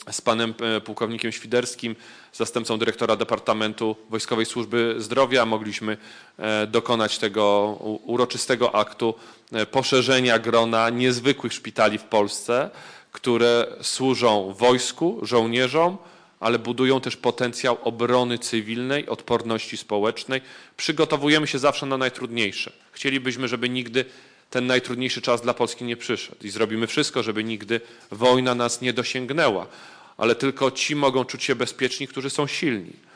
z panem pułkownikiem Świderskim, zastępcą dyrektora Departamentu Wojskowej Służby Zdrowia, mogliśmy dokonać tego uroczystego aktu poszerzenia grona niezwykłych szpitali w Polsce, które służą wojsku, żołnierzom, ale budują też potencjał obrony cywilnej, odporności społecznej. Przygotowujemy się zawsze na najtrudniejsze. Chcielibyśmy, żeby nigdy ten najtrudniejszy czas dla Polski nie przyszedł i zrobimy wszystko, żeby nigdy wojna nas nie dosięgnęła, ale tylko ci mogą czuć się bezpieczni, którzy są silni.